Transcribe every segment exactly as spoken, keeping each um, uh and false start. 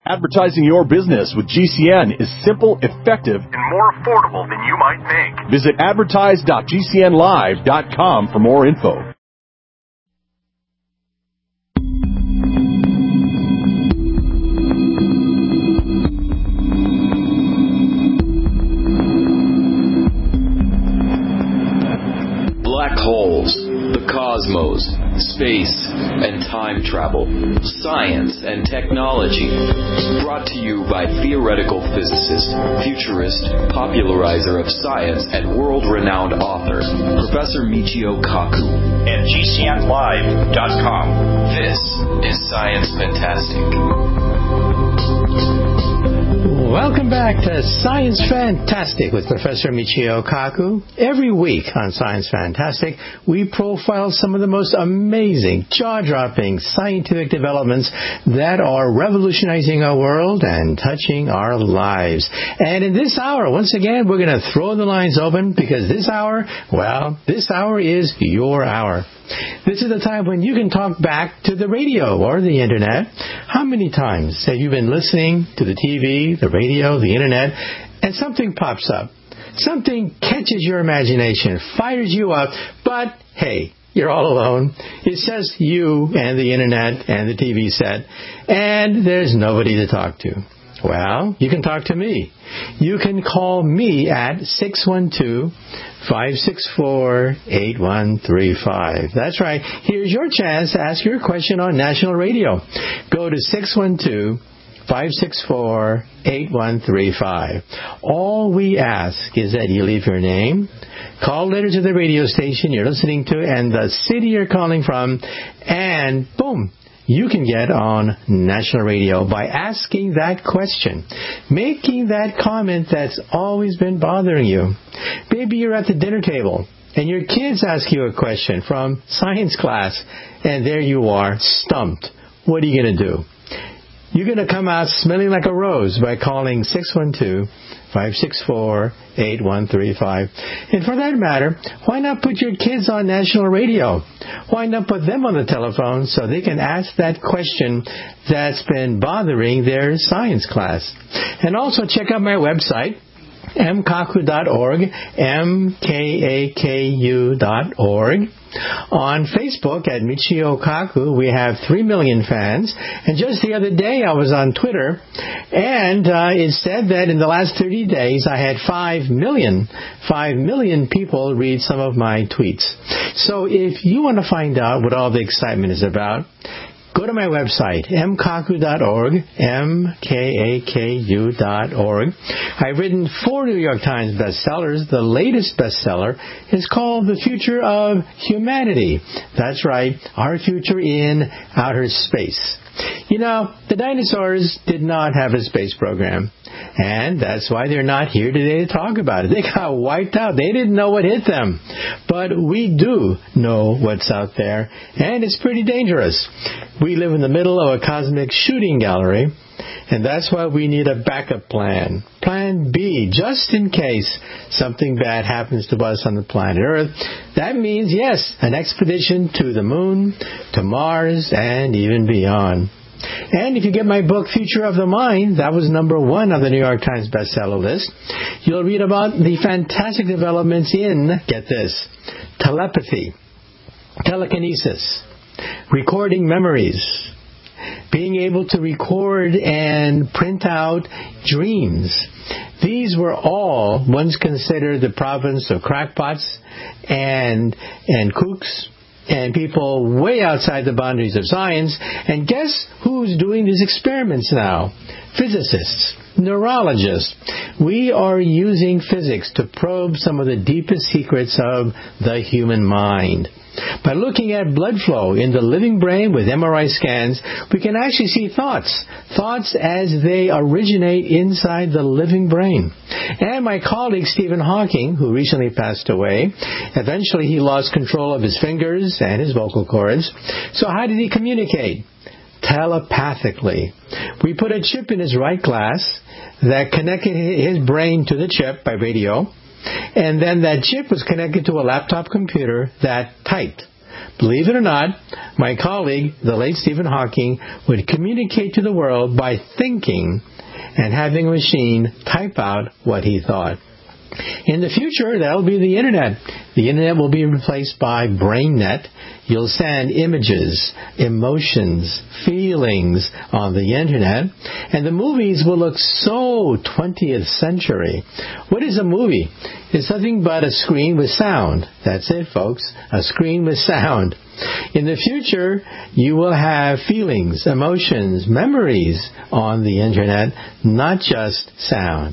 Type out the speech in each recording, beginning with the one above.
Advertising your business with G C N is simple, effective, and more affordable than you might think. Visit advertise dot g c n live dot com for more info. Black holes, the cosmos, space, and time travel, science and technology. Brought to you by theoretical physicist, futurist, popularizer of science, and world-renowned author, Professor Michio Kaku. And G C N live dot com. This is Science Fantastic. Welcome back to Science Fantastic with Professor Michio Kaku. Every week on Science Fantastic, we profile some of the most amazing, jaw-dropping scientific developments that are revolutionizing our world and touching our lives. And in this hour, once again, we're going to throw the lines open because this hour, well, this hour is your hour. This is the time when you can talk back to the radio or the internet. How many times have you been listening to the T V, the radio, the internet, and something pops up? Something catches your imagination, fires you up, but hey, you're all alone. It's just you and the internet and the T V set, and there's nobody to talk to. Well, you can talk to me. You can call me at six one two, five six four, eight one three five. That's right. Here's your chance to ask your question on national radio. Go to six one two, five six four, eight one three five. All we ask is that you leave your name, call letter to the radio station you're listening to, and the city you're calling from, and boom, you can get on national radio by asking that question, making that comment that's always been bothering you. Maybe you're at the dinner table and your kids ask you a question from science class, and there you are, stumped. What are you going to do? You're going to come out smelling like a rose by calling six one two, five six four, eight one three five. And for that matter, why not put your kids on national radio? Why not put them on the telephone so they can ask that question that's been bothering their science class? And also check out my website, m kaku dot org, M K A K U dot org. On Facebook at Michio Kaku, we have three million fans. And just the other day, I was on Twitter, and uh, it said that in the last thirty days, I had five million, five million people read some of my tweets. So if you want to find out what all the excitement is about, go to my website, m kaku dot org, M K A K U dot org. I've written four New York Times bestsellers. The latest bestseller is called The Future of Humanity. That's right, our future in outer space. You know, the dinosaurs did not have a space program, and that's why they're not here today to talk about it. They got wiped out. They didn't know what hit them. But we do know what's out there, and it's pretty dangerous. We live in the middle of a cosmic shooting gallery, and that's why we need a backup plan. Plan B, just in case something bad happens to us on the planet Earth. That means, yes, an expedition to the moon, to Mars, and even beyond. And if you get my book, Future of the Mind, that was number one on the New York Times bestseller list, you'll read about the fantastic developments in, get this, telepathy, telekinesis, recording memories, being able to record and print out dreams. These were all once considered the province of crackpots and and kooks and people way outside the boundaries of science. And guess who's doing these experiments now? Physicists, neurologists. We are using physics to probe some of the deepest secrets of the human mind. By looking at blood flow in the living brain with M R I scans, we can actually see thoughts, thoughts as they originate inside the living brain. And my colleague Stephen Hawking, who recently passed away, eventually he lost control of his fingers and his vocal cords. So how did he communicate? Telepathically. We put a chip in his right glass that connected his brain to the chip by radio. And then that chip was connected to a laptop computer that typed. believe it or not, my colleague, the late Stephen Hawking, would communicate to the world by thinking and having a machine type out what he thought. In the future, that will be the Internet. The Internet will be replaced by BrainNet. You'll send images, emotions, feelings on the Internet, and the movies will look so twentieth century. What is a movie? It's nothing but a screen with sound. That's it, folks. A screen with sound. In the future, you will have feelings, emotions, memories on the Internet, not just sound.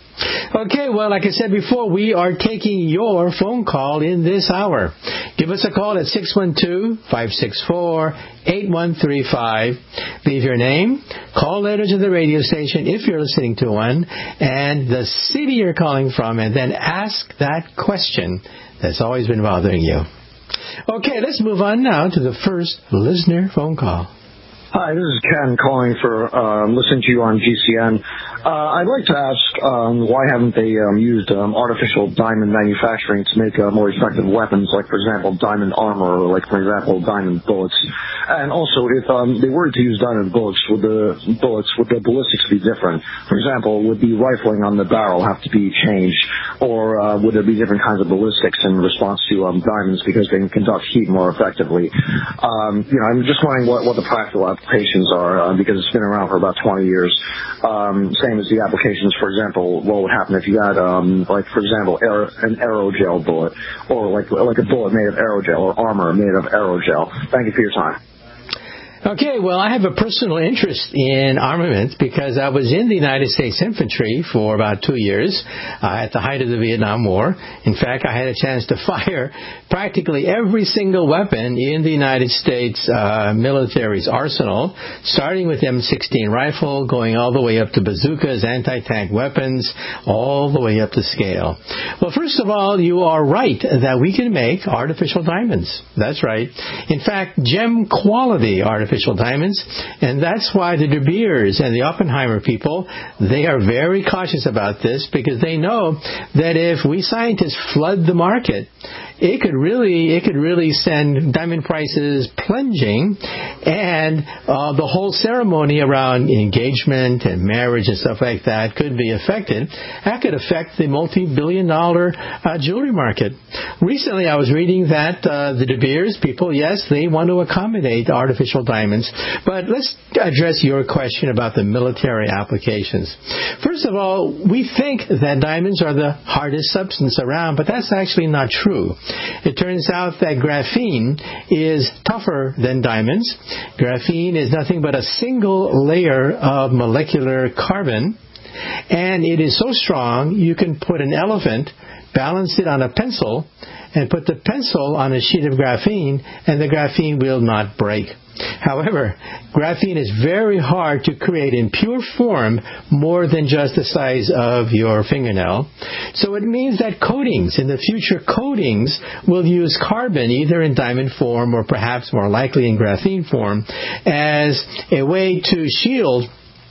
Okay, well, like I said before, we are taking your phone call in this hour. Give us a call at six one two, five six four, eight one three five. Leave your name, call letter to the radio station if you're listening to one, and the city you're calling from, and then ask that question that's always been bothering you. Okay, let's move on now to the first listener phone call. Hi, this is Ken calling for uh, listening to you on G C N. Uh, I'd like to ask um, why haven't they um, used um, artificial diamond manufacturing to make uh, more effective weapons, like, for example, diamond armor, or, like, for example, diamond bullets? And also, if um, they were to use diamond bullets, would the bullets, would the ballistics be different? For example, would the rifling on the barrel have to be changed, or uh, would there be different kinds of ballistics in response to um, diamonds because they can conduct heat more effectively? Um, you know, I'm just wondering what, what the practical applications are, uh, because it's been around for about twenty years. Um, same as the applications, for example, what would happen if you had, um, like, for example, aer- an aerogel bullet, or like like a bullet made of aerogel, or armor made of aerogel. Thank you for your time. Okay, well, I have a personal interest in armaments because I was in the United States Infantry for about two years uh, at the height of the Vietnam War. In fact, I had a chance to fire practically every single weapon in the United States uh, military's arsenal, starting with M sixteen rifle, going all the way up to bazookas, anti-tank weapons, all the way up to scale. Well, first of all, you are right that we can make artificial diamonds. That's right. In fact, gem quality artificial diamonds, and that's why the De Beers and the Oppenheimer people, they are very cautious about this because they know that if we scientists flood the market, it could really it could really send diamond prices plunging, and uh, the whole ceremony around engagement and marriage and stuff like that could be affected. That could affect the multi-billion dollar uh, jewelry market. Recently, I was reading that uh, the De Beers people, yes, they want to accommodate artificial diamonds. But let's address your question about the military applications. First of all, we think that diamonds are the hardest substance around, but that's actually not true. It turns out that graphene is tougher than diamonds. Graphene is nothing but a single layer of molecular carbon, and it is so strong you can put an elephant, balance it on a pencil, and put the pencil on a sheet of graphene, and the graphene will not break. However, graphene is very hard to create in pure form more than just the size of your fingernail. So it means that coatings, in the future coatings, will use carbon either in diamond form or perhaps more likely in graphene form as a way to shield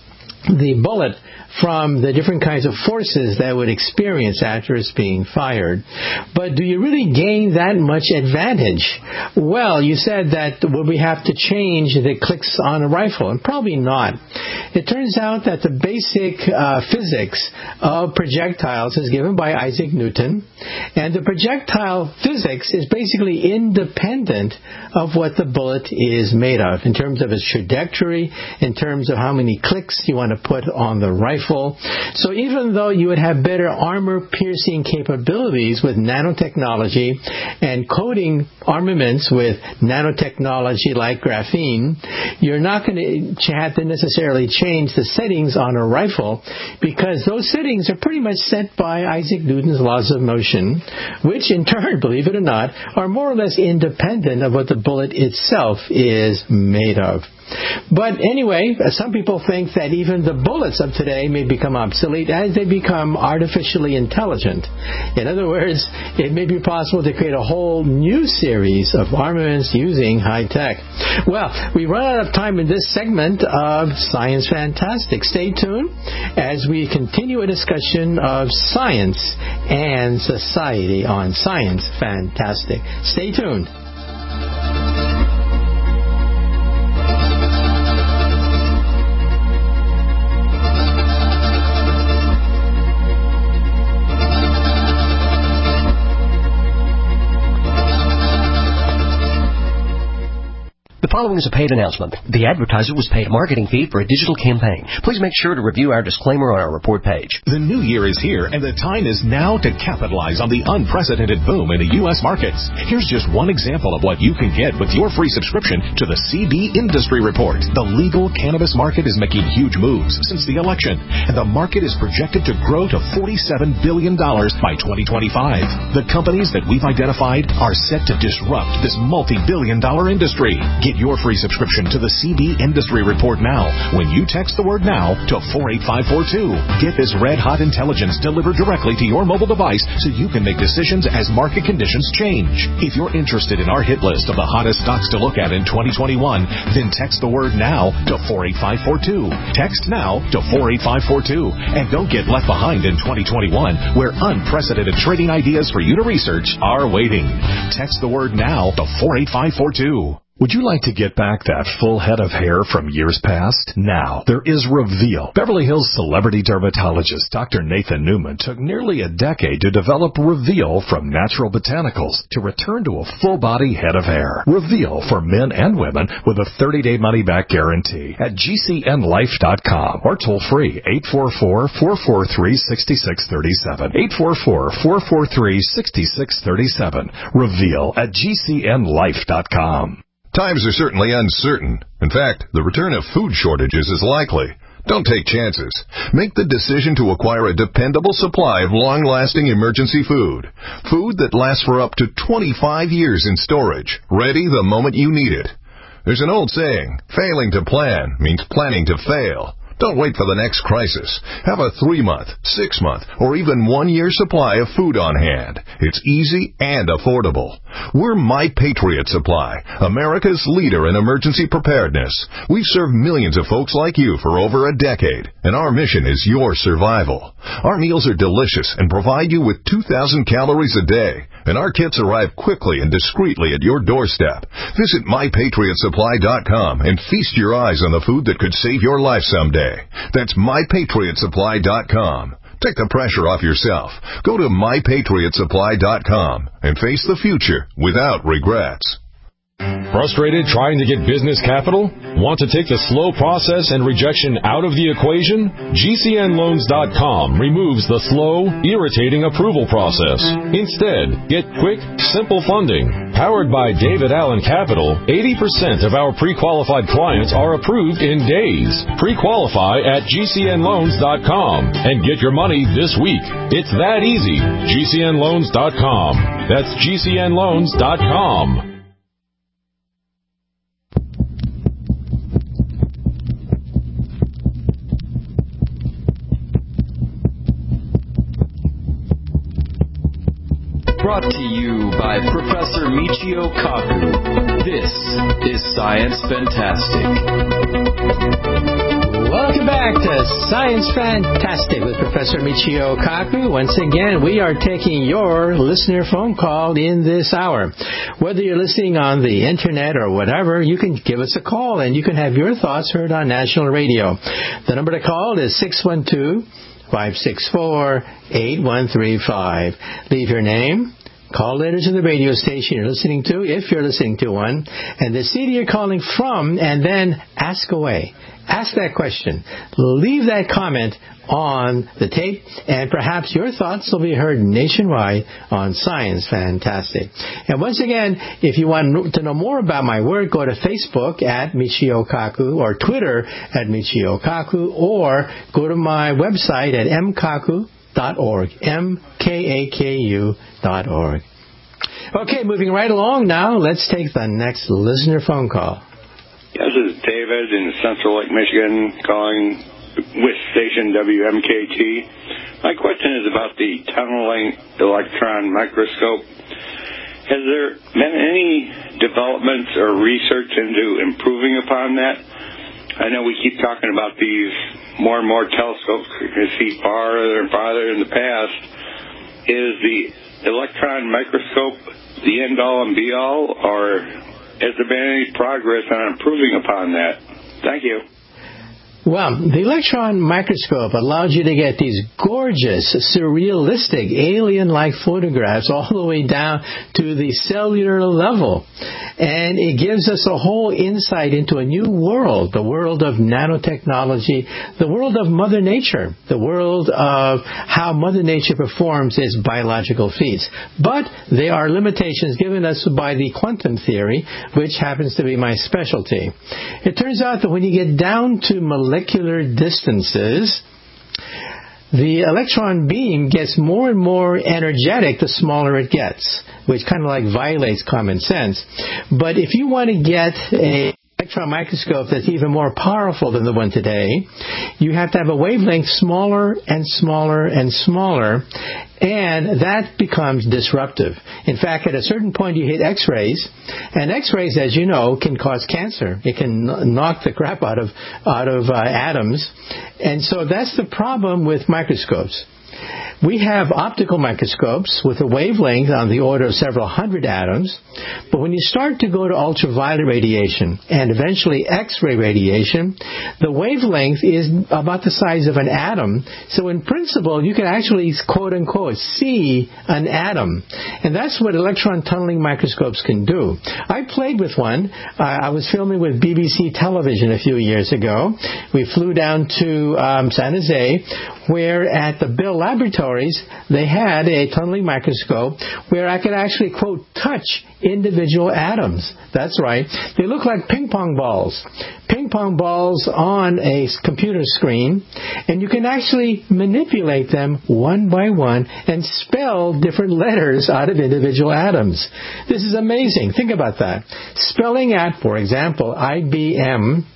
the bullet from the different kinds of forces that would experience after it's being fired. But do you really gain that much advantage? Well, you said that would we have to change the clicks on a rifle? And probably not. It turns out that the basic uh, physics of projectiles is given by Isaac Newton, and the projectile physics is basically independent of what the bullet is made of in terms of its trajectory, in terms of how many clicks you want to put on the rifle. So even though you would have better armor-piercing capabilities with nanotechnology and coating armaments with nanotechnology like graphene, you're not going to have to necessarily change the settings on a rifle because those settings are pretty much set by Isaac Newton's laws of motion, which in turn, believe it or not, are more or less independent of what the bullet itself is made of. But anyway, some people think that even the bullets of today may become obsolete as they become artificially intelligent. In other words, it may be possible to create a whole new series of armaments using high tech. Well, we run out of time in this segment of Science Fantastic. Stay tuned as we continue a discussion of science and society on Science Fantastic. Stay tuned. following is a paid announcement. The advertiser was paid a marketing fee for a digital campaign. Please make sure to review our disclaimer on our report page. The new year is here, and the time is now to capitalize on the unprecedented boom in the U S markets. Here's just one example of what you can get with your free subscription to the C B Industry Report. The legal cannabis market is making huge moves since the election, and the market is projected to grow to forty-seven billion dollars by twenty twenty-five. The companies that we've identified are set to disrupt this multi-billion dollar industry. Get your free subscription to the C B Industry Report now when you text the word NOW to four eight five four two. Get this red-hot intelligence delivered directly to your mobile device so you can make decisions as market conditions change. If you're interested in our hit list of the hottest stocks to look at in twenty twenty-one, then text the word NOW to four eight five four two. Text NOW to four eight five four two. And don't get left behind in twenty twenty-one, where unprecedented trading ideas for you to research are waiting. Text the word NOW to four eight five four two. Would you like to get back that full head of hair from years past? Now, there is Reveal. Beverly Hills celebrity dermatologist Doctor Nathan Newman took nearly a decade to develop Reveal from natural botanicals to return to a full-body head of hair. Reveal for men and women with a thirty-day money-back guarantee at G C N life dot com or toll-free eight four four, four four three, six six three seven. eight four four, four four three, six six three seven. Reveal at G C N life dot com. Times are certainly uncertain. In fact, the return of food shortages is likely. Don't take chances. Make the decision to acquire a dependable supply of long-lasting emergency food. Food that lasts for up to twenty-five years in storage, ready the moment you need it. There's an old saying, failing to plan means planning to fail. Don't wait for the next crisis. Have a three-month, six-month, or even one-year supply of food on hand. It's easy and affordable. We're My Patriot Supply, America's leader in emergency preparedness. We've served millions of folks like you for over a decade, and our mission is your survival. Our meals are delicious and provide you with two thousand calories a day, and our kits arrive quickly and discreetly at your doorstep. Visit my patriot supply dot com and feast your eyes on the food that could save your life someday. That's my patriot supply dot com. Take the pressure off yourself. Go to my patriot supply dot com and face the future without regrets. Frustrated trying to get business capital? Want to take the slow process and rejection out of the equation? G C N loans dot com removes the slow, irritating approval process. Instead, get quick, simple funding. Powered by David Allen Capital, eighty percent of our pre-qualified clients are approved in days. Pre-qualify at G C N loans dot com and get your money this week. It's that easy. G C N loans dot com. That's G C N loans dot com. Brought to you by Professor Michio Kaku. This is Science Fantastic. Welcome back to Science Fantastic with Professor Michio Kaku. Once again, we are taking your listener phone call in this hour. Whether you're listening on the internet or whatever, you can give us a call and you can have your thoughts heard on national radio. The number to call is six one two, five six four, eight one three five. Leave your name, call letter to the radio station you're listening to, if you're listening to one, and the city you're calling from, and then ask away. Ask that question. Leave that comment on the tape, and perhaps your thoughts will be heard nationwide on Science Fantastic. And once again, if you want to know more about my work, go to Facebook at Michio Kaku or Twitter at Michio Kaku, or go to my website at m kaku dot org, M K A K U dot org. Okay, moving right along now, let's take the next listener phone call. This is David in Central Lake, Michigan, calling with station W M K T. My question is about the tunneling electron microscope. Has there been any developments or research into improving upon that? I know we keep talking about these more and more telescopes you can see farther and farther in the past. Is the electron microscope the end-all and be-all, or has there been any progress on improving upon that? Thank you. Well, the electron microscope allows you to get these gorgeous, surrealistic, alien-like photographs all the way down to the cellular level. And it gives us a whole insight into a new world, the world of nanotechnology, the world of Mother Nature, the world of how Mother Nature performs its biological feats. But there are limitations given us by the quantum theory, which happens to be my specialty. It turns out that when you get down to molecular distances, the electron beam gets more and more energetic the smaller it gets, which kind of like violates common sense. But if you want to get a electron microscope that's even more powerful than the one today, you have to have a wavelength smaller and smaller and smaller, and that becomes disruptive. In fact, at a certain point you hit X-rays, and X-rays, as you know, can cause cancer. It can knock the crap out of out of uh, atoms, and so that's the problem with microscopes. We have optical microscopes with a wavelength on the order of several hundred atoms, but when you start to go to ultraviolet radiation and eventually X-ray radiation, the wavelength is about the size of an atom. So in principle, you can actually, quote-unquote, see an atom. And that's what electron tunneling microscopes can do. I played with one. Uh, I was filming with B B C television a few years ago. We flew down to um, San Jose, where at the Bell Laboratories, they had a tunneling microscope where I could actually, quote, touch individual atoms. That's right. They look like ping pong balls. Ping pong balls on a computer screen, and you can actually manipulate them one by one and spell different letters out of individual atoms. This is amazing. Think about that. Spelling out, for example, I B M,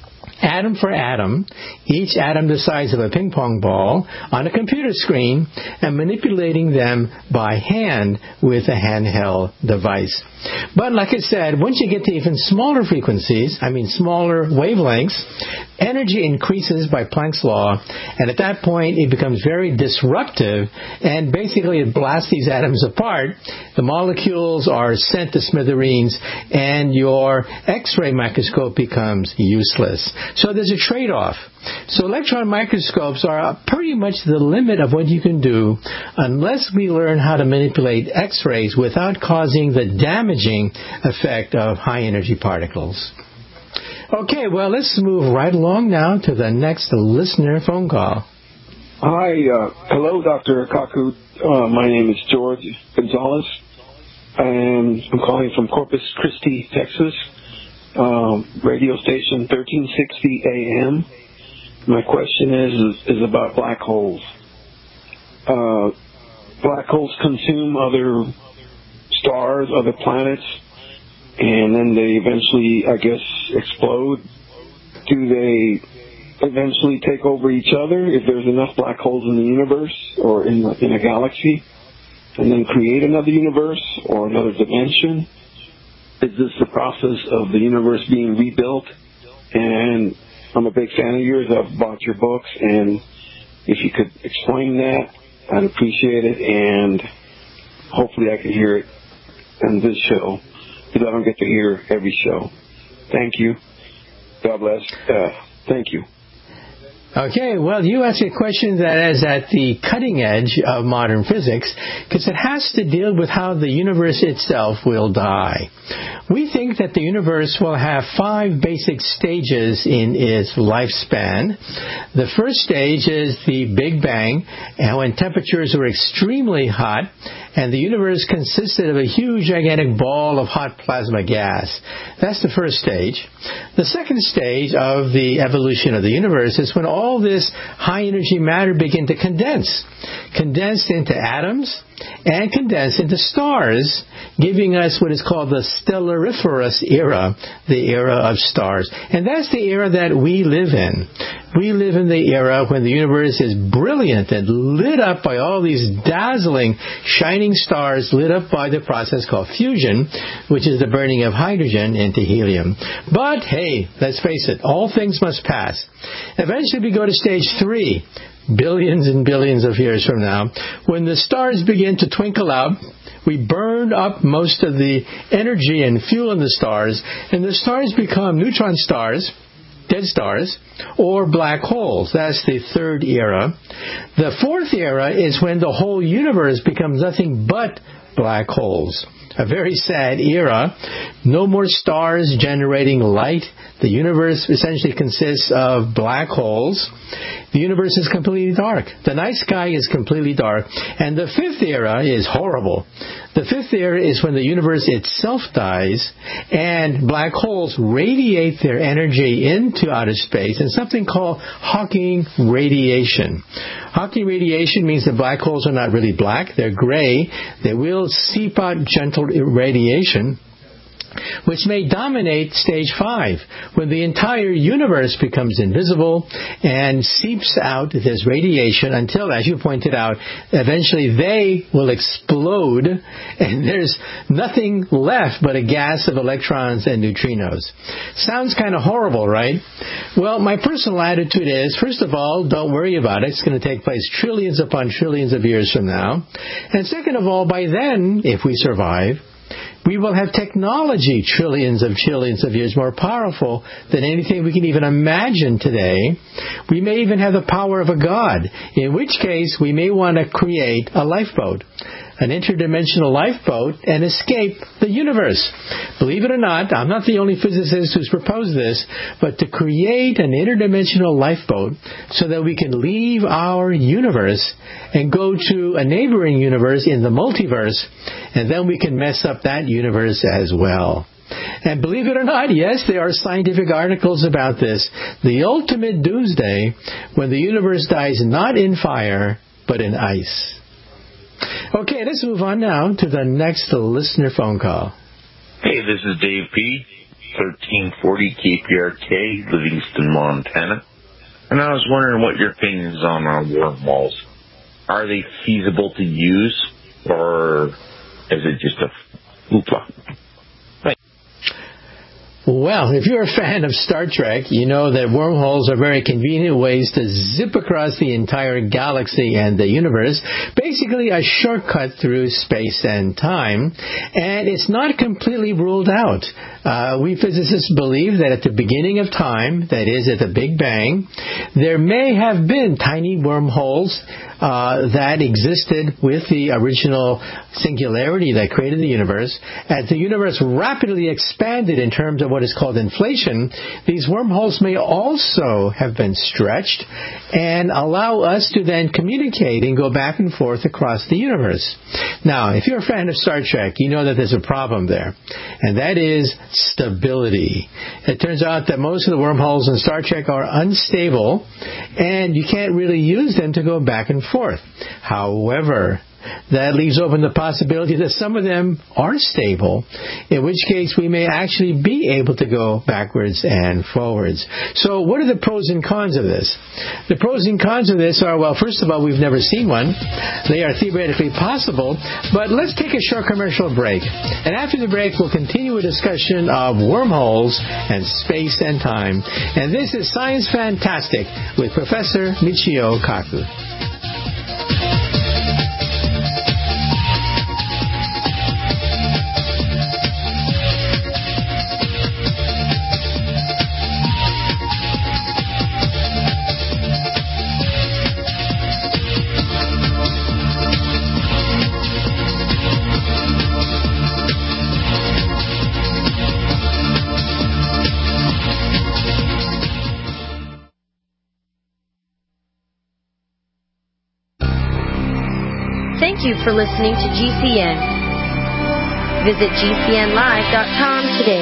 atom for atom, each atom the size of a ping pong ball, on a computer screen, and manipulating them by hand with a handheld device. But like I said, once you get to even smaller frequencies, I mean smaller wavelengths, energy increases by Planck's law, and at that point it becomes very disruptive, and basically it blasts these atoms apart. The molecules are sent to smithereens, and your X-ray microscope becomes useless. So there's a trade-off. So electron microscopes are pretty much the limit of what you can do unless we learn how to manipulate X-rays without causing the damaging effect of high-energy particles. Okay, well, let's move right along now to the next listener phone call. Hi, uh, hello, Doctor Kaku. Uh, my name is George Gonzalez, and I'm calling from Corpus Christi, Texas. Um, radio station thirteen sixty A M. My question is, is is about black holes. Uh, black holes consume other stars, other planets, and then they eventually, I guess, explode. Do they eventually take over each other if there's enough black holes in the universe or in in a galaxy, and then create another universe or another dimension? Is this the process of the universe being rebuilt? And I'm a big fan of yours. I've bought your books, and if you could explain that, I'd appreciate it, and hopefully I can hear it on this show, because I don't get to hear every show. Thank you. God bless. Uh, thank you. Okay, well, you asked a question that is at the cutting edge of modern physics, because it has to deal with how the universe itself will die. We think that the universe will have five basic stages in its lifespan. The first stage is the Big Bang, and when temperatures were extremely hot, and the universe consisted of a huge, gigantic ball of hot plasma gas. That's the first stage. The second stage of the evolution of the universe is when all this high-energy matter began to condense, condensed into atoms, and condensed into stars, giving us what is called the stellariferous era, the era of stars. And that's the era that we live in. We live in the era when the universe is brilliant and lit up by all these dazzling, shining stars lit up by the process called fusion, which is the burning of hydrogen into helium. But, hey, let's face it, all things must pass. Eventually we go to stage three, billions and billions of years from now, when the stars begin to twinkle out. We burn up most of the energy and fuel in the stars, and the stars become neutron stars. dead stars, or black holes. That's the third era. The fourth era is when the whole universe becomes nothing but black holes. A very sad era. No more stars generating light. The universe essentially consists of black holes. The universe is completely dark. The night sky is completely dark. And the fifth era is horrible. The fifth era is when the universe itself dies and black holes radiate their energy into outer space in something called Hawking radiation. Hawking radiation means that black holes are not really black. They're gray. They will seep out gentle radiation, which may dominate stage five, when the entire universe becomes invisible and seeps out this radiation until, as you pointed out, eventually they will explode and there's nothing left but a gas of electrons and neutrinos. Sounds kind of horrible, right? Well, my personal attitude is, first of all, don't worry about it. It's going to take place trillions upon trillions of years from now. And second of all, by then, if we survive, we will have technology trillions of trillions of years more powerful than anything we can even imagine today. We may even have the power of a god, in which case we may want to create a lifeboat, an interdimensional lifeboat, and escape the universe. Believe it or not, I'm not the only physicist who's proposed this, but to create an interdimensional lifeboat so that we can leave our universe and go to a neighboring universe in the multiverse, and then we can mess up that universe as well. And believe it or not, yes, there are scientific articles about this. The ultimate doomsday, when the universe dies not in fire, but in ice. Okay, let's move on now to the next listener phone call. Hey, this is Dave P., thirteen forty K P R K, Livingston, Montana. And I was wondering what your opinion is on uh, wormholes. Are they feasible to use, or is it just a hoopla? Well, if you're a fan of Star Trek, you know that wormholes are very convenient ways to zip across the entire galaxy and the universe. Basically a shortcut through space and time. And it's not completely ruled out. Uh, we physicists believe that at the beginning of time, that is at the Big Bang, there may have been tiny wormholes Uh, that existed with the original singularity that created the universe. As the universe rapidly expanded in terms of what is called inflation, these wormholes may also have been stretched and allow us to then communicate and go back and forth across the universe. Now, if you're a fan of Star Trek, you know that there's a problem there, and that is stability. It turns out that most of the wormholes in Star Trek are unstable, and you can't really use them to go back and forth. However, that leaves open the possibility that some of them are stable, in which case we may actually be able to go backwards and forwards. So what are the pros and cons of this? The pros and cons of this are, well, first of all, we've never seen one. They are theoretically possible, but let's take a short commercial break. And after the break, we'll continue a discussion of wormholes and space and time. And this is Science Fantastic with Professor Michio Kaku. Thank you for listening to G C N. Visit G C N live dot com today.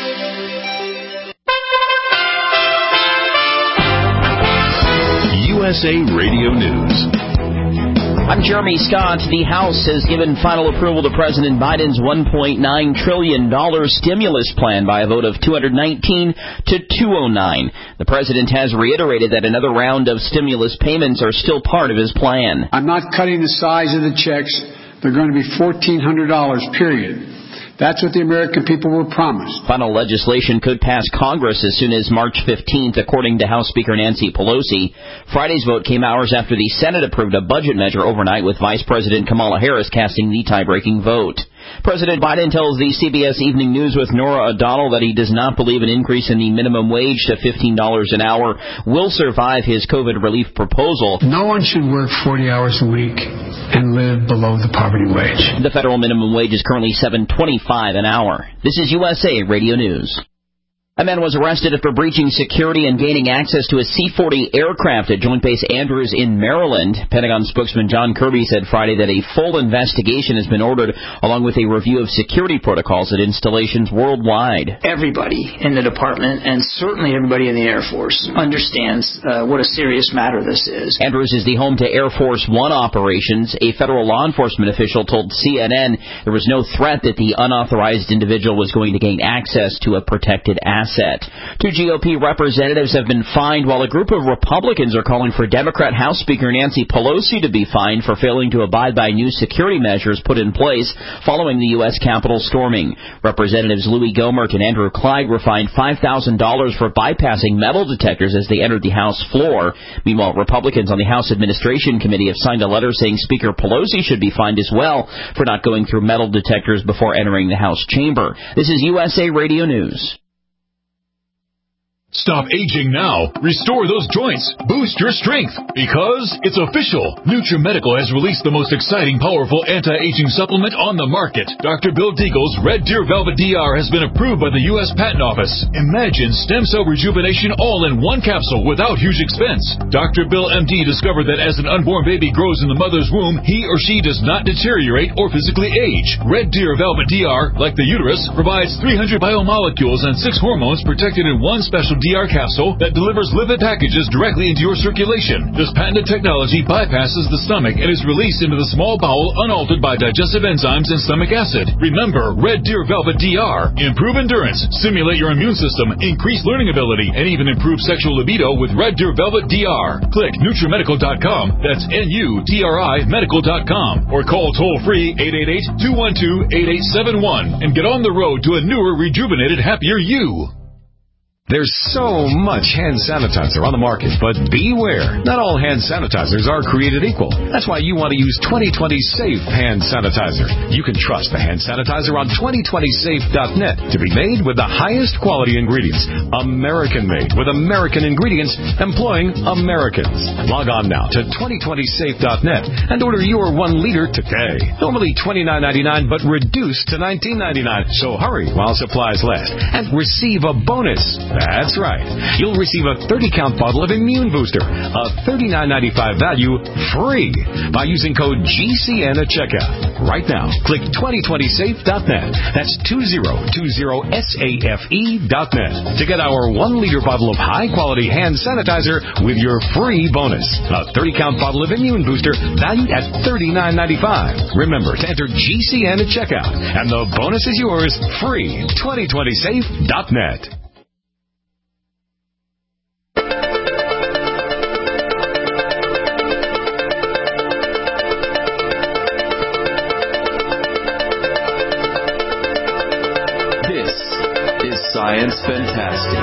U S A Radio News. I'm Jeremy Scott. The House has given final approval to President Biden's one point nine trillion dollars stimulus plan by a vote of two hundred nineteen to two oh nine. The president has reiterated that another round of stimulus payments are still part of his plan. I'm not cutting the size of the checks. They're going to be fourteen hundred dollars, period. That's what the American people were promised. Final legislation could pass Congress as soon as March fifteenth, according to House Speaker Nancy Pelosi. Friday's vote came hours after the Senate approved a budget measure overnight, with Vice President Kamala Harris casting the tie-breaking vote. President Biden tells the C B S Evening News with Nora O'Donnell that he does not believe an increase in the minimum wage to fifteen dollars an hour will survive his COVID relief proposal. No one should work forty hours a week and live below the poverty wage. The federal minimum wage is currently seven dollars and twenty-five cents an hour. This is U S A Radio News. A man was arrested after breaching security and gaining access to a C forty aircraft at Joint Base Andrews in Maryland. Pentagon spokesman John Kirby said Friday that a full investigation has been ordered, along with a review of security protocols at installations worldwide. Everybody in the department, and certainly everybody in the Air Force, understands uh, what a serious matter this is. Andrews is the home to Air Force One operations. A federal law enforcement official told C N N there was no threat that the unauthorized individual was going to gain access to a protected asset. Two G O P representatives have been fined, while a group of Republicans are calling for Democrat House Speaker Nancy Pelosi to be fined for failing to abide by new security measures put in place following the U S Capitol storming. Representatives Louis Gohmert and Andrew Clyde were fined five thousand dollars for bypassing metal detectors as they entered the House floor. Meanwhile, Republicans on the House Administration Committee have signed a letter saying Speaker Pelosi should be fined as well for not going through metal detectors before entering the House chamber. This is U S A Radio News. Stop aging now. Restore those joints. Boost your strength. Because it's official. NutriMedical has released the most exciting, powerful anti-aging supplement on the market. Doctor Bill Deagle's Red Deer Velvet D R has been approved by the U S Patent Office. Imagine stem cell rejuvenation all in one capsule without huge expense. Doctor Bill M D discovered that as an unborn baby grows in the mother's womb, he or she does not deteriorate or physically age. Red Deer Velvet D R, like the uterus, provides three hundred biomolecules and six hormones protected in one special D R capsule that delivers lipid packages directly into your circulation. This patented technology bypasses the stomach and is released into the small bowel unaltered by digestive enzymes and stomach acid. Remember, Red Deer Velvet D R. Improve endurance, stimulate your immune system, increase learning ability, and even improve sexual libido with Red Deer Velvet D R. Click NutriMedical dot com, that's N U T R I medical dot com, or call toll-free eight eight eight, two one two, eight eight seven one and get on the road to a newer, rejuvenated, happier you. There's so much hand sanitizer on the market, but beware. Not all hand sanitizers are created equal. That's why you want to use twenty twenty Safe Hand Sanitizer. You can trust the hand sanitizer on twenty twenty safe dot net to be made with the highest quality ingredients. American-made with American ingredients employing Americans. Log on now to twenty twenty safe dot net and order your one liter today. Normally twenty-nine ninety-nine, but reduced to nineteen ninety-nine. So hurry while supplies last and receive a bonus. That's right. You'll receive a thirty count bottle of Immune Booster, a thirty-nine ninety-five value, free by using code G C N at checkout. Right now, click twenty twenty safe dot net. That's two zero two zero safe dot net to get our one liter bottle of high-quality hand sanitizer with your free bonus. A thirty count bottle of Immune Booster valued at thirty-nine ninety-five. Remember to enter G C N at checkout, and the bonus is yours free. twenty twenty safe dot net. Science Fantastic.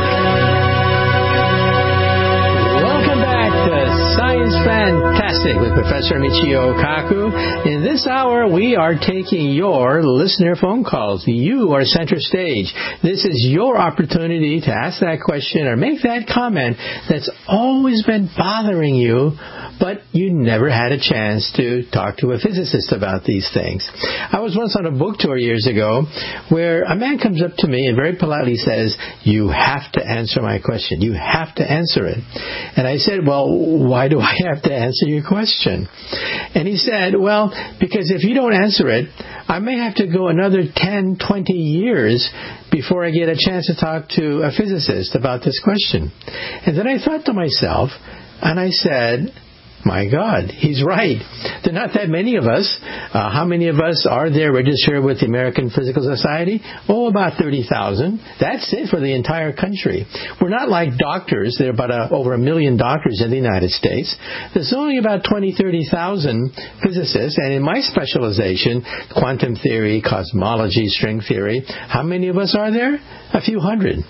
Welcome back to Science Fantastic with Professor Michio Kaku. In this hour, we are taking your listener phone calls. You are center stage. This is your opportunity to ask that question or make that comment that's always been bothering you, but you never had a chance to talk to a physicist about these things. I was once on a book tour years ago where a man comes up to me and very politely says, "You have to answer my question. You have to answer it." And I said, "Well, why do I have to answer your question?" And he said, "Well, because if you don't answer it, I may have to go another ten, twenty years before I get a chance to talk to a physicist about this question." And then I thought to myself, and I said, my God, he's right. There are not that many of us. Uh, how many of us are there registered with the American Physical Society? Oh, about thirty thousand. That's it for the entire country. We're not like doctors. There are about a, over a million doctors in the United States. There's only about twenty, thirty thousand physicists. And in my specialization, quantum theory, cosmology, string theory, how many of us are there? A few hundred.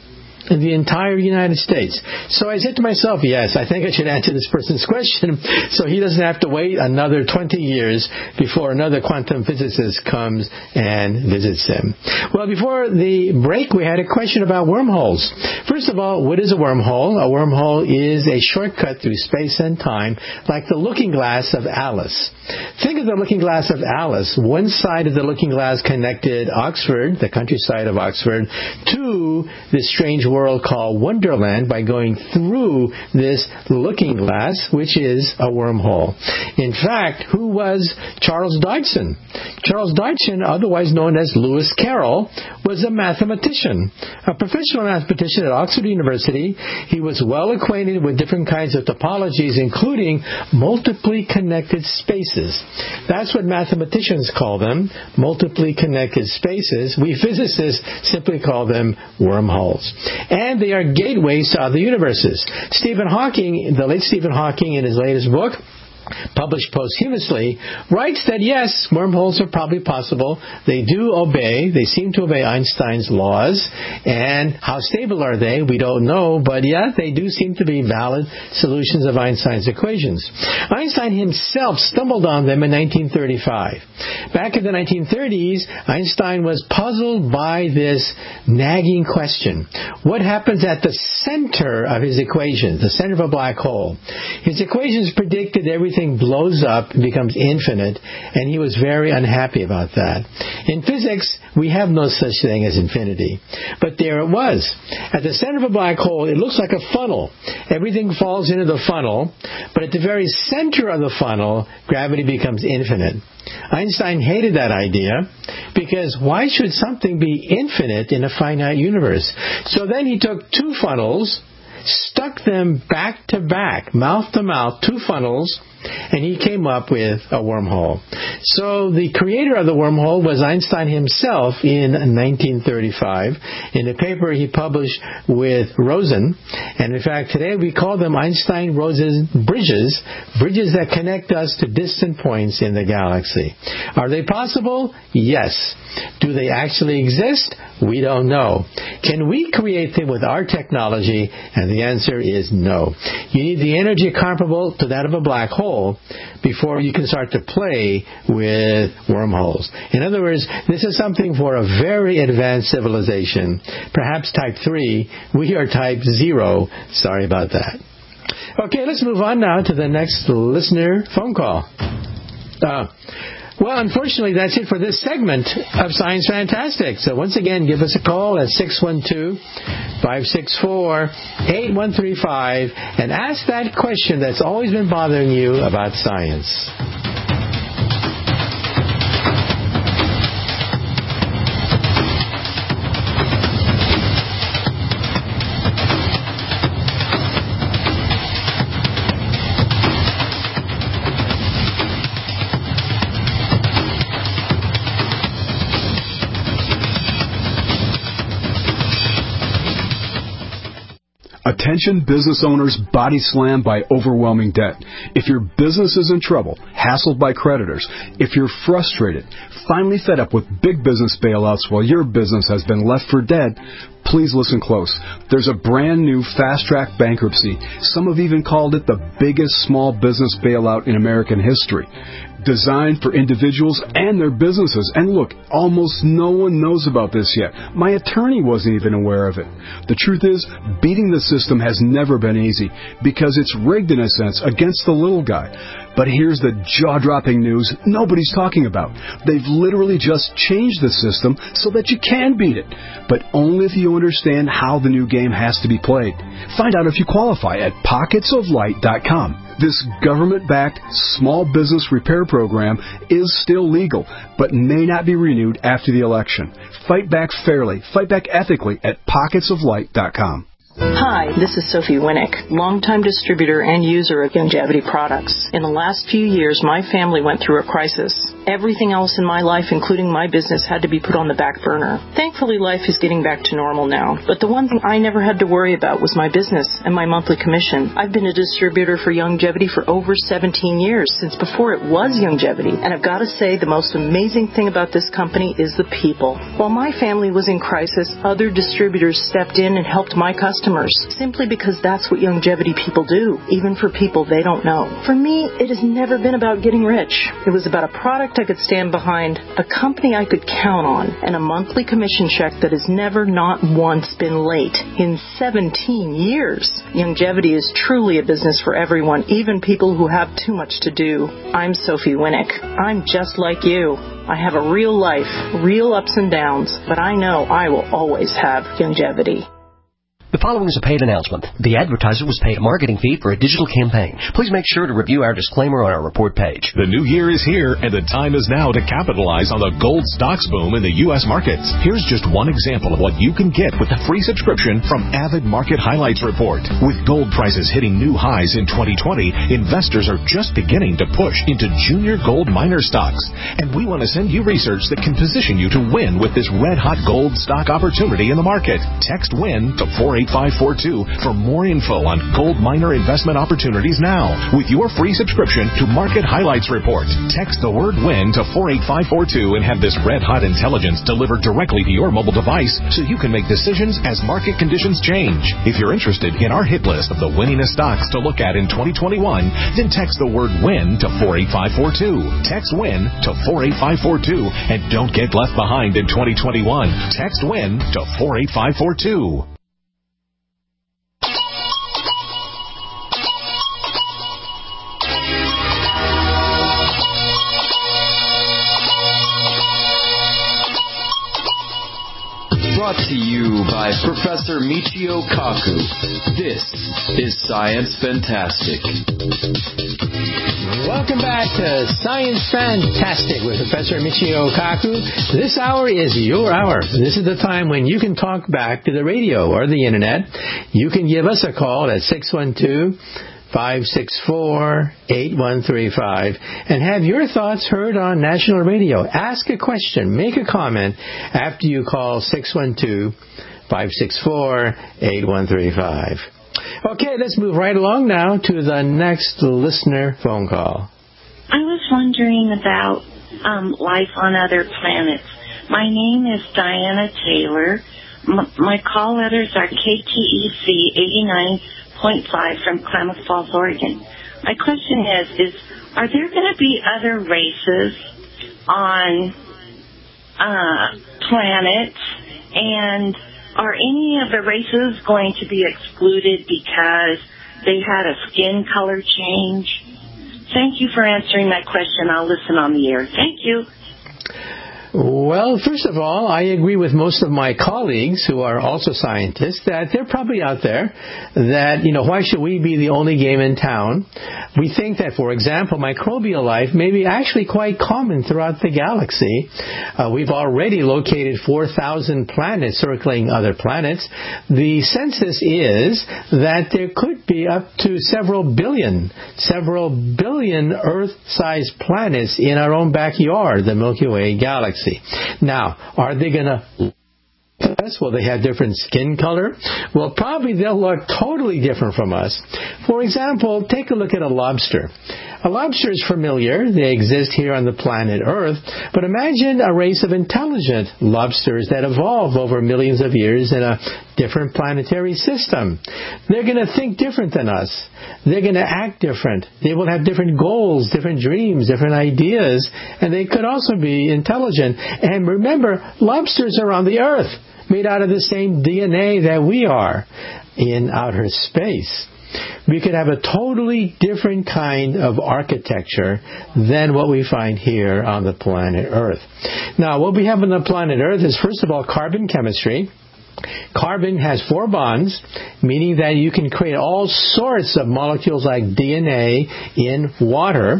in the entire United States. So I said to myself, yes, I think I should answer this person's question so he doesn't have to wait another twenty years before another quantum physicist comes and visits him. Well, before the break, we had a question about wormholes. First of all, what is a wormhole? A wormhole is a shortcut through space and time, like the looking glass of Alice. Think of the looking glass of Alice. One side of the looking glass connected Oxford, the countryside of Oxford, to this strange world called Wonderland by going through this looking glass, which is a wormhole. In fact, who was Charles Dodgson? Charles Dodgson, otherwise known as Lewis Carroll, was a mathematician, a professional mathematician at Oxford University. He was well acquainted with different kinds of topologies, including multiply connected spaces. That's what mathematicians call them, multiply connected spaces. We physicists simply call them wormholes. And they are gateways to other universes. Stephen Hawking, the late Stephen Hawking, in his latest book, published posthumously, writes that yes, wormholes are probably possible. They do obey, they seem to obey Einstein's laws. And how stable are they? We don't know, but yeah, they do seem to be valid solutions of Einstein's equations. Einstein himself stumbled on them in nineteen thirty-five. Back in the nineteen thirties, Einstein was puzzled by this nagging question. What happens at the center of his equations, the center of a black hole? His equations predicted everything blows up and becomes infinite, and he was very unhappy about that. In physics, we have no such thing as infinity. But there it was. At the center of a black hole, it looks like a funnel. Everything falls into the funnel, but at the very center of the funnel, gravity becomes infinite. Einstein hated that idea because why should something be infinite in a finite universe? So then he took two funnels, stuck them back to back, mouth to mouth, two funnels, and he came up with a wormhole. So the creator of the wormhole was Einstein himself in nineteen thirty-five in a paper he published with Rosen. And in fact, today we call them Einstein-Rosen bridges, bridges that connect us to distant points in the galaxy. Are they possible? Yes. Do they actually exist? We don't know. Can we create them with our technology? And the answer is no. You need the energy comparable to that of a black hole before you can start to play with wormholes. In other words, this is something for a very advanced civilization, perhaps type three. We are type zero. Sorry about that. Okay, let's move on now to the next listener phone call. Uh, Well, unfortunately, that's it for this segment of Science Fantastic. So once again, give us a call at six one two, five six four, eight one three five and ask that question that's always been bothering you about science. Attention business owners body slammed by overwhelming debt. If your business is in trouble, hassled by creditors, if you're frustrated, finally fed up with big business bailouts while your business has been left for dead, please listen close. There's a brand new fast-track bankruptcy. Some have even called it the biggest small business bailout in American history. Designed for individuals and their businesses. And look, almost no one knows about this yet. My attorney wasn't even aware of it. The truth is, beating the system has never been easy because it's rigged in a sense against the little guy. But here's the jaw-dropping news nobody's talking about. They've literally just changed the system so that you can beat it, but only if you understand how the new game has to be played. Find out if you qualify at pockets of light dot com. This government-backed small business repair program is still legal, but may not be renewed after the election. Fight back fairly, fight back ethically at pockets of light dot com. Hi, this is Sophie Winnick, longtime distributor and user of Longevity products. In the last few years, my family went through a crisis. everything else in my life, including my business, had to be put on the back burner. Thankfully, life is getting back to normal now. But the one thing I never had to worry about was my business and my monthly commission. I've been a distributor for Youngevity for over seventeen years, since before it was Youngevity. And I've got to say, the most amazing thing about this company is the people. While my family was in crisis, other distributors stepped in and helped my customers, simply because that's what Youngevity people do, even for people they don't know. For me, it has never been about getting rich. It was about a product I could stand behind, a company I could count on, and a monthly commission check that has never not once been late in seventeen years. Youngevity is truly a business for everyone, even people who have too much to do. I'm Sophie Winnick. I'm just like you. I have a real life, real ups and downs, but I know I will always have Youngevity. The following is a paid announcement. The advertiser was paid a marketing fee for a digital campaign. Please make sure to review our disclaimer on our report page. The new year is here, and the time is now to capitalize on the gold stocks boom in the U S markets. Here's just one example of what you can get with the free subscription from Avid Market Highlights Report. With gold prices hitting new highs in twenty twenty, investors are just beginning to push into junior gold miner stocks. And we want to send you research that can position you to win with this red-hot gold stock opportunity in the market. Text WIN to four eight five four two for more info on gold miner investment opportunities now. With your free subscription to Market Highlights Report, text the word WIN to four eight five four two and have this red-hot intelligence delivered directly to your mobile device so you can make decisions as market conditions change. If you're interested in our hit list of the winningest stocks to look at in twenty twenty-one, then text the word WIN to four eight five four two. Text WIN to four eight five four two and don't get left behind in twenty twenty-one. Text WIN to four eight five four two. Brought to you by Professor Michio Kaku. This is Science Fantastic. Welcome back to Science Fantastic with Professor Michio Kaku. This hour is your hour. This is the time when you can talk back to the radio or the internet. You can give us a call at six one two, five six four, eight one three five and have your thoughts heard on national radio. Ask a question, make a comment after you call six one two, five six four, eight one three five. Okay, let's move right along now to the next listener phone call. I was wondering about um, life on other planets. My name is Diana Taylor. M- my call letters are K T E C eighty-nine point five from Klamath Falls, Oregon. My question is, is are there going to be other races on uh, planets, and are any of the races going to be excluded because they had a skin color change? Thank you for answering that question. I'll listen on the air. Thank you. Well, first of all, I agree with most of my colleagues who are also scientists that they're probably out there that, you know, why should we be the only game in town? We think that, for example, microbial life may be actually quite common throughout the galaxy. Uh, we've already located four thousand planets circling other planets. The census is that there could be up to several billion, several billion Earth-sized planets in our own backyard, the Milky Way galaxy. Now, are they going to us? Will they have different skin color? Well, probably they'll look totally different from us. For example, take a look at a lobster. A lobster is familiar. They exist here on the planet Earth. But imagine a race of intelligent lobsters that evolved over millions of years in a different planetary system. They're going to think different than us. They're going to act different. They will have different goals, different dreams, different ideas, and they could also be intelligent. And remember, lobsters are on the Earth, made out of the same D N A that we are in outer space. We could have a totally different kind of architecture than what we find here on the planet Earth. Now, what we have on the planet Earth is, first of all, carbon chemistry. Carbon has four bonds, meaning that you can create all sorts of molecules like D N A in water.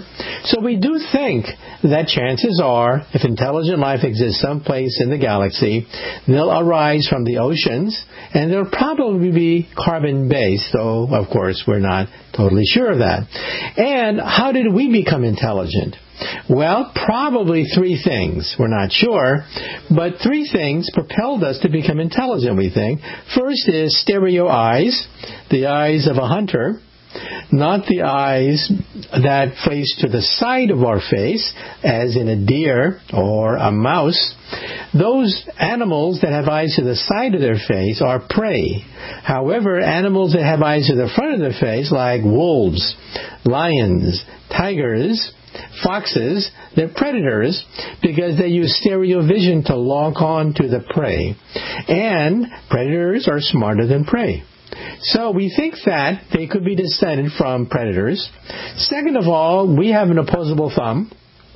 So we do think that chances are, if intelligent life exists someplace in the galaxy, they'll arise from the oceans, and they'll probably be carbon-based, though, of course, we're not totally sure of that. And how did we become intelligent? Well, probably three things. We're not sure, but three things propelled us to become intelligent, we think. First is stereo eyes, the eyes of a hunter, not the eyes that face to the side of our face, as in a deer or a mouse. Those animals that have eyes to the side of their face are prey. However, animals that have eyes to the front of their face, like wolves, lions, tigers, foxes, they're predators because they use stereo vision to lock on to the prey. And predators are smarter than prey. So we think that they could be descended from predators. Second of all, we have an opposable thumb.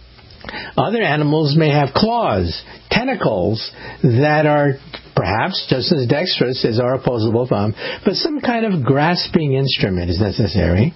Other animals may have claws, tentacles that are perhaps just as dexterous as our opposable thumb, but some kind of grasping instrument is necessary.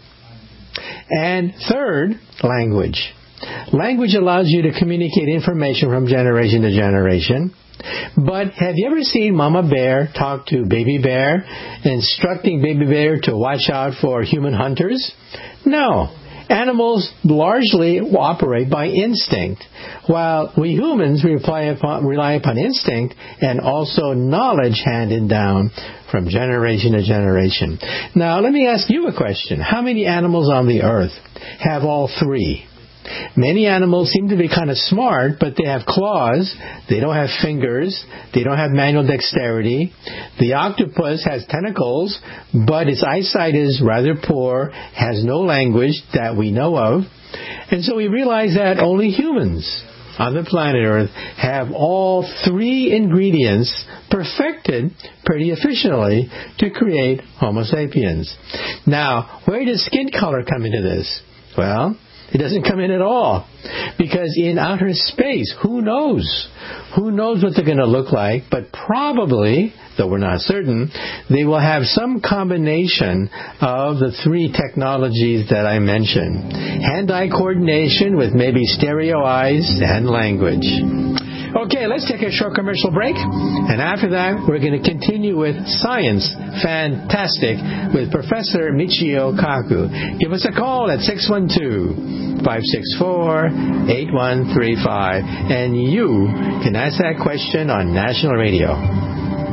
And third, language. Language allows you to communicate information from generation to generation. But have you ever seen Mama Bear talk to Baby Bear, instructing Baby Bear to watch out for human hunters? No. Animals largely operate by instinct, while we humans rely upon, rely upon instinct and also knowledge handed down from generation to generation. Now, let me ask you a question. How many animals on the earth have all three? Many animals seem to be kind of smart, but they have claws, they don't have fingers, they don't have manual dexterity. The octopus has tentacles, but its eyesight is rather poor, has no language that we know of. And so we realize that only humans on the planet Earth have all three ingredients perfected pretty efficiently to create Homo sapiens. Now, where does skin color come into this? Well, it doesn't come in at all. Because in outer space, who knows? Who knows what they're going to look like? But probably, though we're not certain, they will have some combination of the three technologies that I mentioned. Hand-eye coordination with maybe stereo eyes and language. Okay, let's take a short commercial break. And after that, we're going to continue with Science Fantastic with Professor Michio Kaku. Give us a call at six one two, five six four, eight one three five, and you can ask that question on national radio.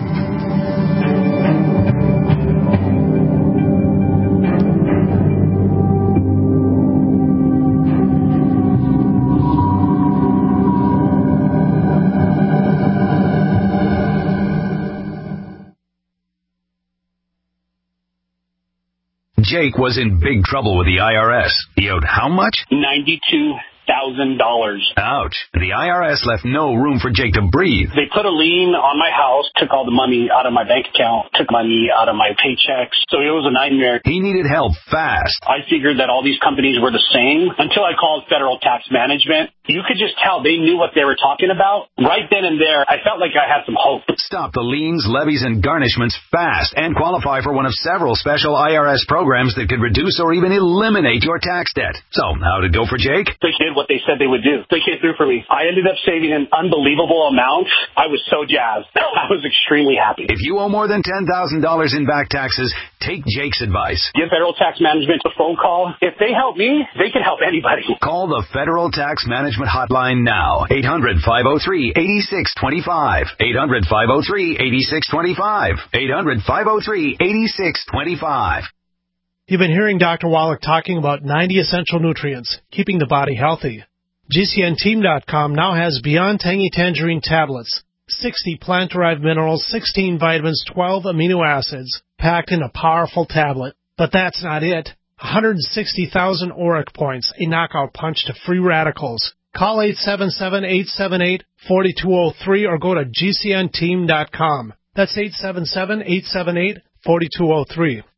Jake was in big trouble with the I R S. He owed how much? ninety-two thousand dollars. Ouch. The I R S left no room for Jake to breathe. They put a lien on my house, took all the money out of my bank account, took money out of my paychecks. So it was a nightmare. He needed help fast. I figured that all these companies were the same until I called Federal Tax Management. You could just tell they knew what they were talking about. Right then and there, I felt like I had some hope. Stop the liens, levies, and garnishments fast and qualify for one of several special I R S programs that could reduce or even eliminate your tax debt. So, how did it go for Jake? They did what they said they would do. They came through for me. I ended up saving an unbelievable amount. I was so jazzed. I was extremely happy. If you owe more than ten thousand dollars in back taxes, take Jake's advice. Give Federal Tax Management a phone call. If they help me, they can help anybody. Call the Federal Tax Management Hotline now. eight hundred, five oh three, eight six two five. eight hundred, five oh three, eight six two five. eight hundred, five oh three, eight six two five. You've been hearing Doctor Wallach talking about ninety essential nutrients, keeping the body healthy. G C N team dot com now has Beyond Tangy Tangerine tablets, sixty plant-derived minerals, sixteen vitamins, twelve amino acids, packed in a powerful tablet. But that's not it. one hundred sixty thousand auric points, a knockout punch to free radicals. Call eight seven seven, eight seven eight, four two zero three or go to G C N team dot com. That's eight seven seven, eight seven eight, four two zero three.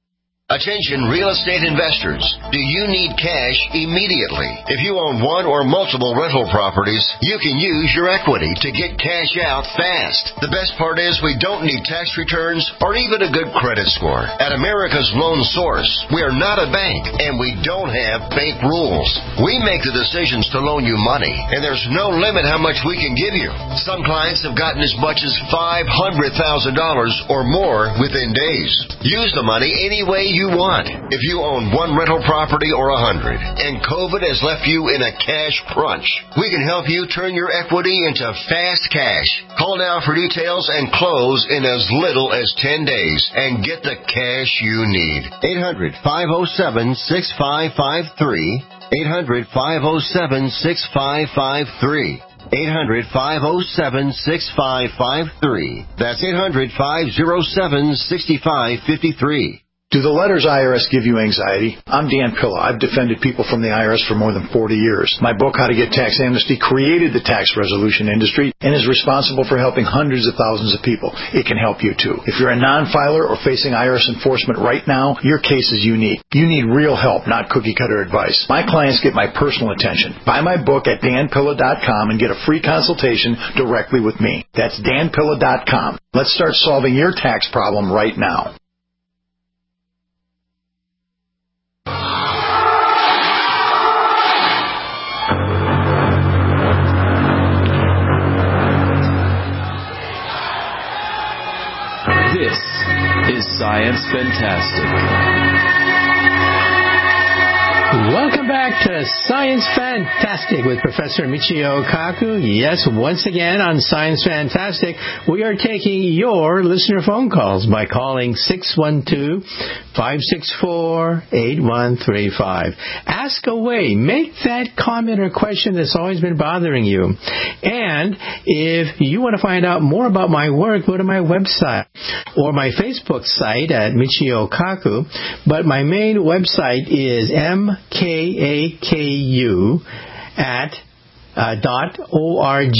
Attention real estate investors. Do you need cash immediately? If you own one or multiple rental properties, you can use your equity to get cash out fast. The best part is we don't need tax returns or even a good credit score. At America's Loan Source, we are not a bank and we don't have bank rules. We make the decisions to loan you money, and there's no limit how much we can give you. Some clients have gotten as much as five hundred thousand dollars or more within days. Use the money any way you want. If you own one rental property or a hundred, and COVID has left you in a cash crunch, we can help you turn your equity into fast cash. Call now for details and close in as little as ten days and get the cash you need. eight hundred, five oh seven, six five five three. eight hundred, five oh seven, six five five three. eight hundred, five oh seven, six five five three. That's eight hundred, five oh seven, six five five three. Do the letters I R S give you anxiety? I'm Dan Pilla. I've defended people from the I R S for more than forty years. My book, How to Get Tax Amnesty, created the tax resolution industry and is responsible for helping hundreds of thousands of people. It can help you, too. If you're a non-filer or facing I R S enforcement right now, your case is unique. You need real help, not cookie-cutter advice. My clients get my personal attention. Buy my book at dan pilla dot com and get a free consultation directly with me. That's dan pilla dot com. Let's start solving your tax problem right now. This is Science Fantastic. Welcome back to Science Fantastic with Professor Michio Kaku. Yes, once again on Science Fantastic, we are taking your listener phone calls by calling six one two, five six four, eight one three five. Ask away. Make that comment or question that's always been bothering you. And if you want to find out more about my work, go to my website or my Facebook site at Michio Kaku. But my main website is M K A K U at uh, dot org,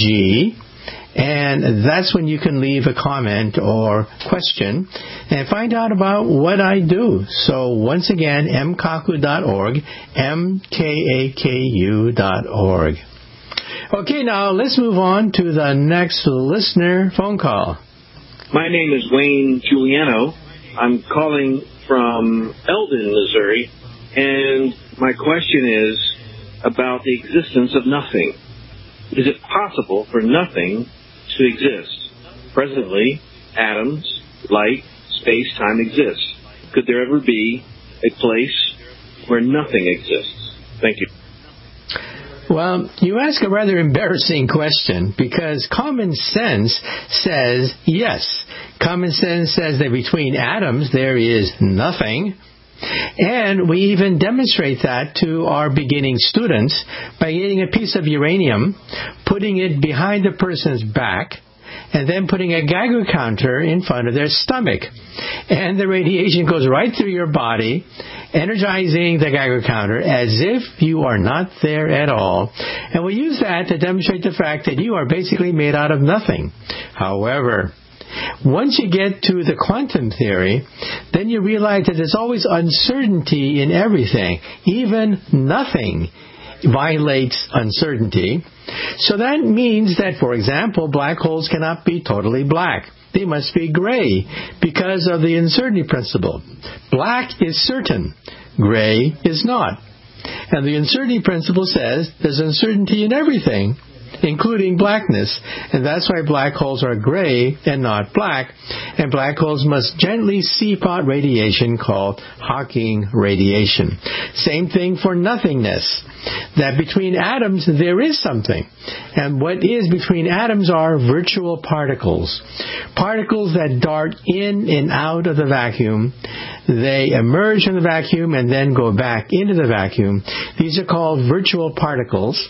and that's when you can leave a comment or question and find out about what I do. So once again, m kaku dot org, M K A K U dot org. Okay, now let's move on to the next listener phone call. My name is Wayne Giuliano. I'm calling from Eldon, Missouri, and my question is about the existence of nothing. Is it possible for nothing to exist? Presently, atoms, light, space, time exist. Could there ever be a place where nothing exists? Thank you. Well, you ask a rather embarrassing question because common sense says yes. Common sense says that between atoms there is nothing. And we even demonstrate that to our beginning students by getting a piece of uranium, putting it behind the person's back, and then putting a Geiger counter in front of their stomach. And the radiation goes right through your body, energizing the Geiger counter as if you are not there at all. And we use that to demonstrate the fact that you are basically made out of nothing. However, once you get to the quantum theory, then you realize that there's always uncertainty in everything. Even nothing violates uncertainty. So that means that, for example, black holes cannot be totally black. They must be gray because of the uncertainty principle. Black is certain. Gray is not. And the uncertainty principle says there's uncertainty in everything, including blackness. And that's why black holes are gray and not black. And black holes must gently seep out radiation called Hawking radiation. Same thing for nothingness. That between atoms there is something. And what is between atoms are virtual particles. Particles that dart in and out of the vacuum. They emerge from the vacuum and then go back into the vacuum. These are called virtual particles.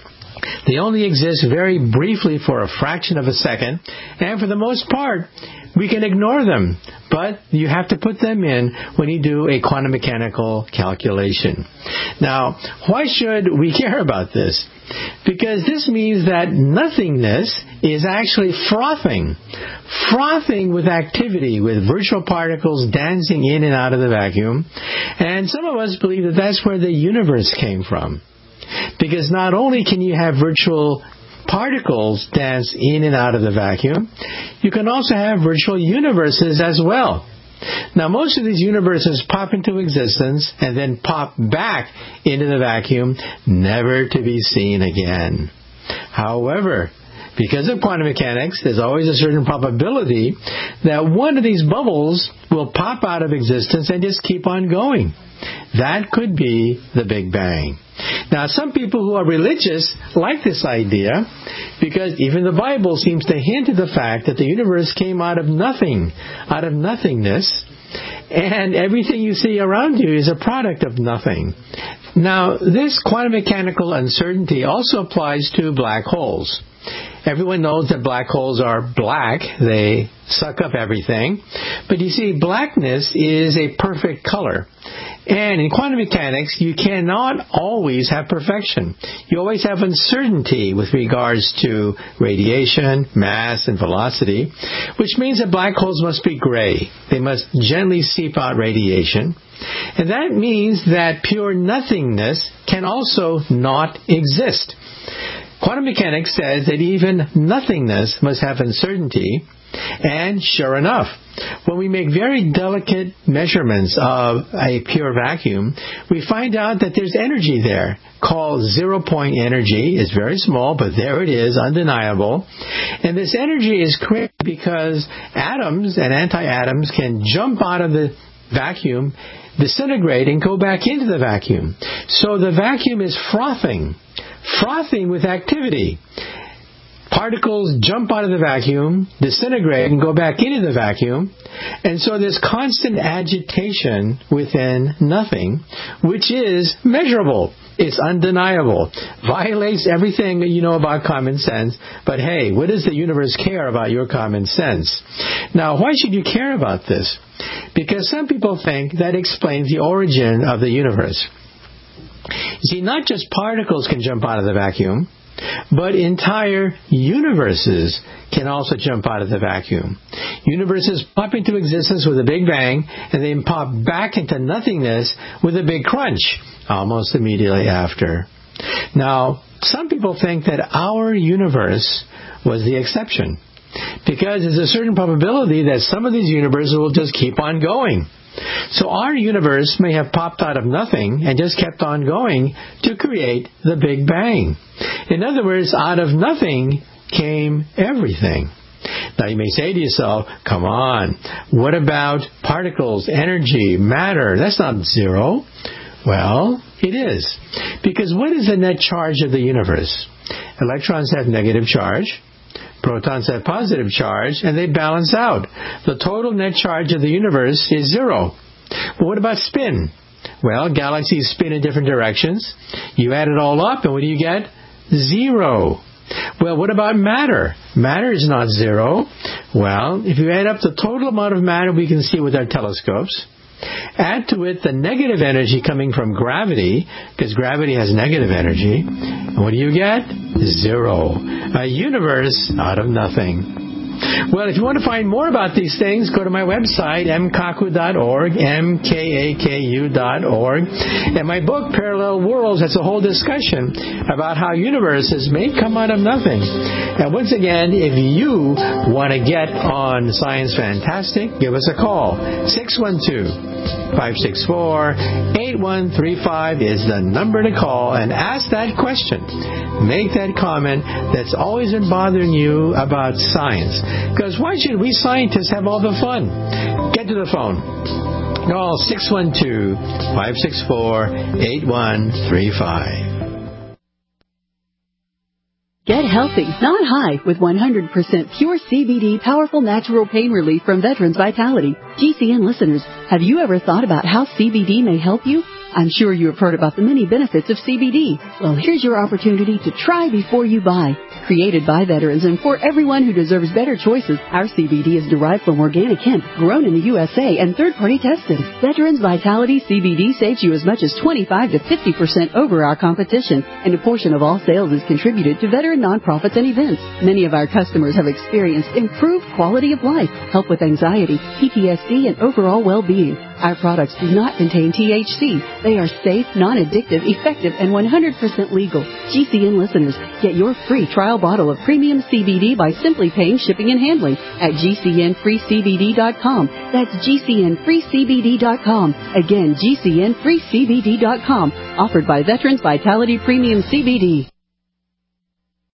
They only exist very briefly for a fraction of a second, and for the most part, we can ignore them. But you have to put them in when you do a quantum mechanical calculation. Now, why should we care about this? Because this means that nothingness is actually frothing. Frothing with activity, with virtual particles dancing in and out of the vacuum. And some of us believe that that's where the universe came from. Because not only can you have virtual particles dance in and out of the vacuum, you can also have virtual universes as well. Now, most of these universes pop into existence and then pop back into the vacuum, never to be seen again. However, because of quantum mechanics, there's always a certain probability that one of these bubbles will pop out of existence and just keep on going. That could be the Big Bang. Now, some people who are religious like this idea because even the Bible seems to hint at the fact that the universe came out of nothing, out of nothingness, and everything you see around you is a product of nothing. Now, this quantum mechanical uncertainty also applies to black holes. Everyone knows that black holes are black. They suck up everything. But you see, blackness is a perfect color. And in quantum mechanics, you cannot always have perfection. You always have uncertainty with regards to radiation, mass, and velocity, which means that black holes must be gray. They must gently seep out radiation. And that means that pure nothingness can also not exist. Quantum mechanics says that even nothingness must have uncertainty, and sure enough, when we make very delicate measurements of a pure vacuum, we find out that there's energy there called zero-point energy. It's very small, but there it is, undeniable. And this energy is created because atoms and anti-atoms can jump out of the vacuum, disintegrate, and go back into the vacuum. So the vacuum is frothing. Frothing with activity. Particles jump out of the vacuum, disintegrate, and go back into the vacuum. And so there's constant agitation within nothing, which is measurable. It's undeniable. Violates everything that you know about common sense. But hey, what does the universe care about your common sense? Now, why should you care about this? Because some people think that explains the origin of the universe. You see, not just particles can jump out of the vacuum, but entire universes can also jump out of the vacuum. Universes pop into existence with a big bang, and then pop back into nothingness with a big crunch, almost immediately after. Now, some people think that our universe was the exception, because there's a certain probability that some of these universes will just keep on going. So our universe may have popped out of nothing and just kept on going to create the Big Bang. In other words, out of nothing came everything. Now you may say to yourself, come on, what about particles, energy, matter? That's not zero. Well, it is. Because what is the net charge of the universe? Electrons have negative charge. Protons have positive charge, and they balance out. The total net charge of the universe is zero. But what about spin? Well, galaxies spin in different directions. You add it all up, and what do you get? Zero. Well, what about matter? Matter is not zero. Well, if you add up the total amount of matter we can see with our telescopes, add to it the negative energy coming from gravity, because gravity has negative energy, what do you get? Zero. A universe out of nothing. Well, if you want to find more about these things, go to my website, m kaku dot org, m k a k u dot org. And my book, Parallel Worlds, has a whole discussion about how universes may come out of nothing. And once again, if you want to get on Science Fantastic, give us a call. six one two, five six four, eight one three five is the number to call, and ask that question. Make that comment that's always been bothering you about science. Because why should we scientists have all the fun? Get to the phone. Call six one two, five six four, eight one three five. Get healthy, not high, with one hundred percent pure C B D powerful natural pain relief from Veterans Vitality. G C N listeners, have you ever thought about how C B D may help you? I'm sure you have heard about the many benefits of C B D. Well, here's your opportunity to try before you buy. Created by veterans and for everyone who deserves better choices, our C B D is derived from organic hemp, grown in the U S A and third-party tested. Veterans Vitality C B D saves you as much as twenty-five to fifty percent over our competition, and a portion of all sales is contributed to veteran nonprofits and events. Many of our customers have experienced improved quality of life, help with anxiety, P T S D, and overall well-being. Our products do not contain T H C. They are safe, non-addictive, effective, and one hundred percent legal. G C N listeners, get your free trial bottle of premium C B D by simply paying shipping and handling at G C N free C B D dot com. That's G C N free C B D dot com. Again, G C N free C B D dot com. Offered by Veterans Vitality Premium C B D.